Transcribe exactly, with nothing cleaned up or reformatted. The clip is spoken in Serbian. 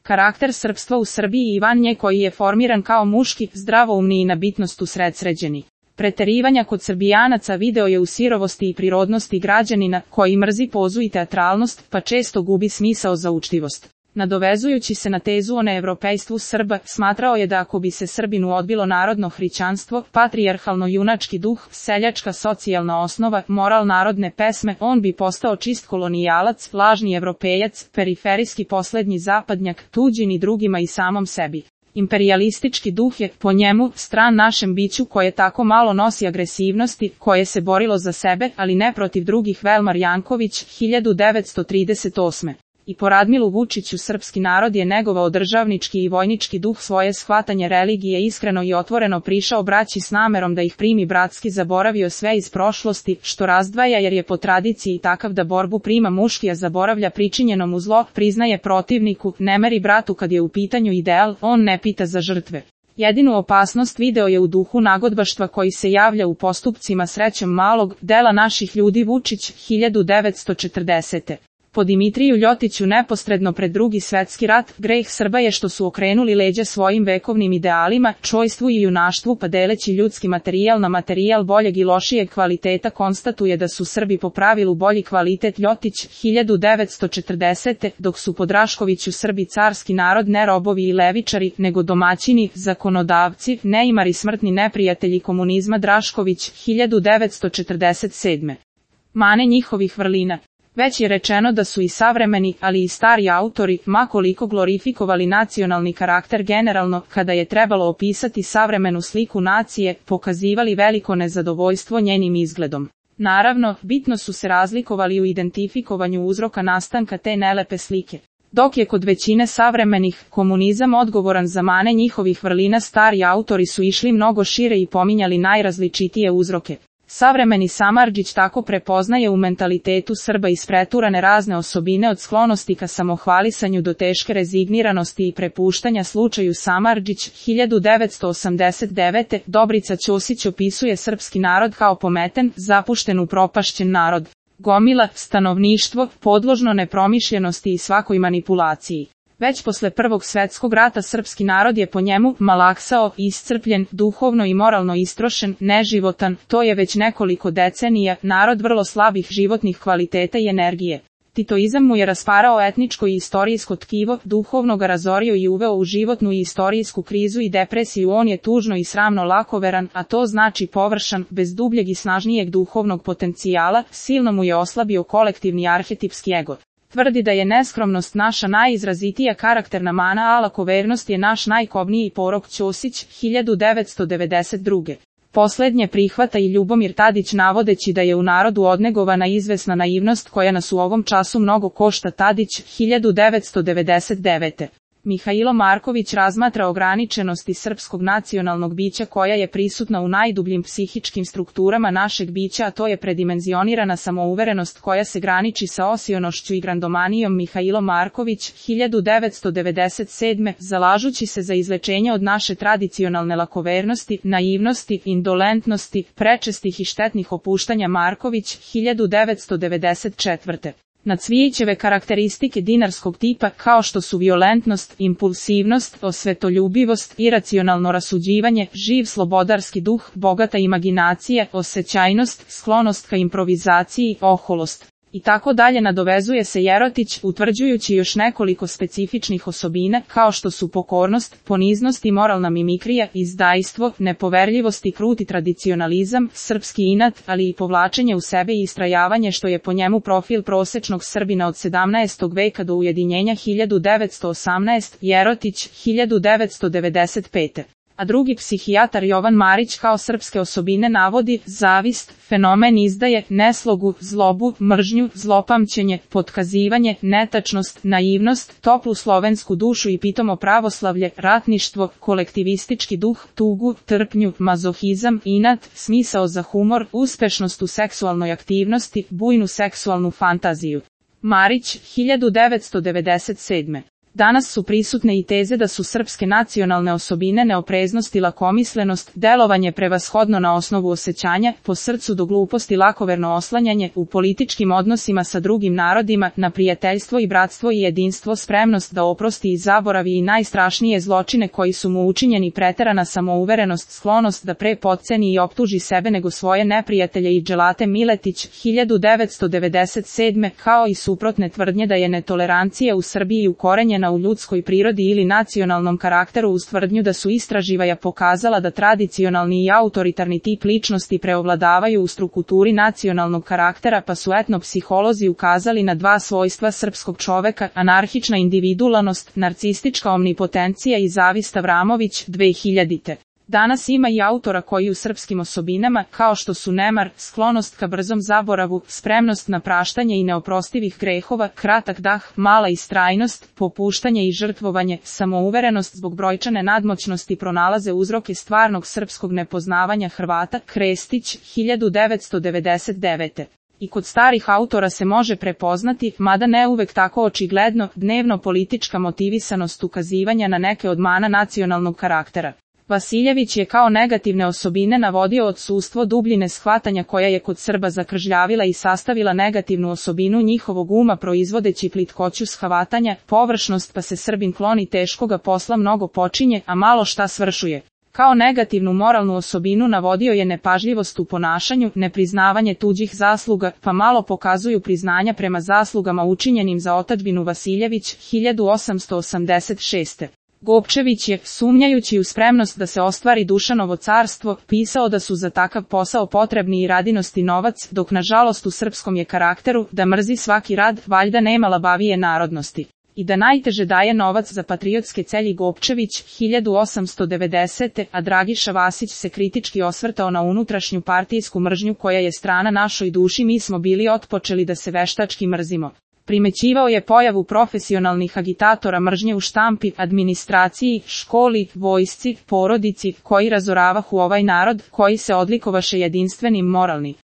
Karakter srpstva u Srbiji i van nje koji je formiran kao muški, zdravoumni i na bitnost usredsređeni. Preterivanja kod Srbijanaca video je u sirovosti i prirodnosti građanina, koji mrzi pozu i teatralnost, pa često gubi smisao za učtivost. Nadovezujući se na tezu o neevropejstvu Srba, smatrao je da ako bi se Srbinu odbilo narodno hrišćanstvo, patrijarhalno-junački duh, seljačka socijalna osnova, moral narodne pesme, on bi postao čist kolonijalac, lažni evropejac, periferijski poslednji zapadnjak, tuđin i drugima i samom sebi. Imperialistički duh je, po njemu, stran našem biću koje tako malo nosi agresivnosti, koje se borilo za sebe, ali ne protiv drugih. Velmar Janković, hiljadu devetsto trideset osme. I po Radmilu Vučiću srpski narod je negovao državnički i vojnički duh, svoje shvatanje religije iskreno i otvoreno prišao braći s namerom da ih primi bratski, zaboravio sve iz prošlosti, što razdvaja jer je po tradiciji takav da borbu prima muški, a zaboravlja pričinjeno mu zlo, priznaje protivniku, ne meri bratu kad je u pitanju ideal, on ne pita za žrtve. Jedinu opasnost video je u duhu nagodbaštva koji se javlja u postupcima Srećom Malog, dela naših ljudi. Vučić, hiljadu devetsto četrdesete. Po Dimitriju Ljotiću neposredno pred Drugi svetski rat, greh Srba je što su okrenuli leđa svojim vekovnim idealima, čojstvu i junaštvu, pa deleći ljudski materijal na materijal boljeg i lošijeg kvaliteta konstatuje da su Srbi po pravilu bolji kvalitet. Ljotić, hiljadu devetsto četrdesete. Dok su po Draškoviću Srbi carski narod, ne robovi i levičari, nego domaćini, zakonodavci, neimari, smrtni neprijatelji komunizma. Drašković, hiljadu devetsto četrdeset sedme. Mane njihovih vrlina. Već je rečeno da su i savremeni, ali i stari autori, ma koliko glorifikovali nacionalni karakter generalno, kada je trebalo opisati savremenu sliku nacije, pokazivali veliko nezadovoljstvo njenim izgledom. Naravno, bitno su se razlikovali u identifikovanju uzroka nastanka te nelepe slike. Dok je kod većine savremenih komunizam odgovoran za mane njihovih vrlina, stari autori su išli mnogo šire i pominjali najrazličitije uzroke. Savremeni Samardžić tako prepoznaje u mentalitetu Srba ispreturane razne osobine od sklonosti ka samohvalisanju do teške rezigniranosti i prepuštanja slučaju. Samardžić, hiljadu devetsto osamdeset devete. Dobrica Ćosić opisuje srpski narod kao pometen, zapušten, upropašćen narod. Gomila, stanovništvo, podložno nepromišljenosti i svakoj manipulaciji. Već posle Prvog svetskog rata srpski narod je po njemu malaksao, iscrpljen, duhovno i moralno istrošen, neživotan, to je već nekoliko decenija, narod vrlo slabih životnih kvaliteta i energije. Titoizam mu je rasparao etničko i istorijsko tkivo, duhovno ga razorio i uveo u životnu i istorijsku krizu i depresiju. On je tužno i sramno lakoveran, a to znači površan, bez dubljeg i snažnijeg duhovnog potencijala, silno mu je oslabio kolektivni arhetipski ego. Tvrdi da je neskromnost naša najizrazitija karakterna mana, a lakovernost je naš najkobniji porok. Ćosić, hiljadu devetsto devedeset druge. Poslednje prihvata i Ljubomir Tadić navodeći da je u narodu odnegovana izvesna naivnost koja nas u ovom času mnogo košta. Tadić, hiljadu devetsto devedeset devete. Mihailo Marković razmatra ograničenosti srpskog nacionalnog bića koja je prisutna u najdubljim psihičkim strukturama našeg bića, a to je predimenzionirana samouverenost koja se graniči sa osionošću i grandomanijom. Mihailo Marković, hiljadu devetsto devedeset sedme. Zalažući se za izlečenje od naše tradicionalne lakovernosti, naivnosti, indolentnosti, prečestih i štetnih opuštanja. Marković, hiljadu devetsto devedeset četvrte. Na Cvijićeve karakteristike dinarskog tipa, kao što su violentnost, impulsivnost, osvetoljubivost, iracionalno rasuđivanje, živ slobodarski duh, bogata imaginacija, osjećajnost, sklonost ka improvizaciji, oholost i tako dalje, nadovezuje se Jerotić, utvrđujući još nekoliko specifičnih osobina, kao što su pokornost, poniznost i moralna mimikrija, izdajstvo, nepoverljivost i kruti tradicionalizam, srpski inat, ali i povlačenje u sebe i istrajavanje, što je po njemu profil prosečnog Srbina od sedamnaestog veka do ujedinjenja hiljadu devetsto osamnaeste. Jerotić, hiljadu devetsto devedeset pete. A drugi psihijatar Jovan Marić kao srpske osobine navodi zavist, fenomen izdaje, neslogu, zlobu, mržnju, zlopamćenje, potkazivanje, netačnost, naivnost, toplu slovensku dušu i pitomo pravoslavlje, ratništvo, kolektivistički duh, tugu, trpnju, mazohizam, inat, smisao za humor, uspešnost u seksualnoj aktivnosti, bujnu seksualnu fantaziju. Marić, hiljadu devetsto devedeset sedme. Danas su prisutne i teze da su srpske nacionalne osobine neopreznost i lakomislenost, delovanje prevashodno na osnovu osjećanja, po srcu do gluposti lakoverno oslanjanje, u političkim odnosima sa drugim narodima, na prijateljstvo i bratstvo i jedinstvo, spremnost da oprosti i zaboravi i najstrašnije zločine koji su mu učinjeni, preterana samouverenost, sklonost da pre potceni i optuži sebe nego svoje neprijatelje i Dželate Miletić, hiljadu devetsto devedeset sedme, kao i suprotne tvrdnje da je netolerancija u Srbiji ukorenjena u ljudskoj prirodi ili nacionalnom karakteru, uz tvrdnju da su istraživanja pokazala da tradicionalni i autoritarni tip ličnosti preovladavaju u strukturi nacionalnog karaktera, pa su etnopsiholozi ukazali na dva svojstva srpskog čoveka, anarhična individualnost, narcistička omnipotencija i zavist. Avramović, dve hiljadite. Danas ima i autora koji u srpskim osobinama, kao što su nemar, sklonost ka brzom zaboravu, spremnost na praštanje i neoprostivih grehova, kratak dah, mala istrajnost, popuštanje i žrtvovanje, samouverenost zbog brojčane nadmoćnosti pronalaze uzroke stvarnog srpskog nepoznavanja Hrvata. Krestić, hiljadu devetsto devedeset devete. I kod starih autora se može prepoznati, mada ne uvek tako očigledno, dnevno politička motivisanost ukazivanja na neke od mana nacionalnog karaktera. Vasiljević je kao negativne osobine navodio odsustvo dubljine shvatanja koja je kod Srba zakržljavila i sastavila negativnu osobinu njihovog uma proizvodeći plitkoću shvatanja, površnost, pa se Srbin kloni teškoga posla mnogo počinje, a malo šta svršuje. Kao negativnu moralnu osobinu navodio je nepažljivost u ponašanju, nepriznavanje tuđih zasluga, pa malo pokazuju priznanja prema zaslugama učinjenim za otadžbinu. Vasiljević, hiljadu osamsto osamdeset šeste. Gopčević je, sumnjajući u spremnost da se ostvari Dušanovo carstvo, pisao da su za takav posao potrebni i radinost i novac, dok nažalost u srpskom je karakteru, da mrzi svaki rad, valjda nema labavije narodnosti. I da najteže daje novac za patriotske celji. Gopčević, hiljadu osamsto devedesete. A Dragiša Vasić se kritički osvrtao na unutrašnju partijsku mržnju koja je strana našoj duši. Mi smo bili otpočeli da se veštački mrzimo. Primećivao je pojavu profesionalnih agitatora mržnje u štampi, administraciji, školi, vojsci, porodici, koji razoravahu ovaj narod, koji se odlikovaše jedinstvenim moralni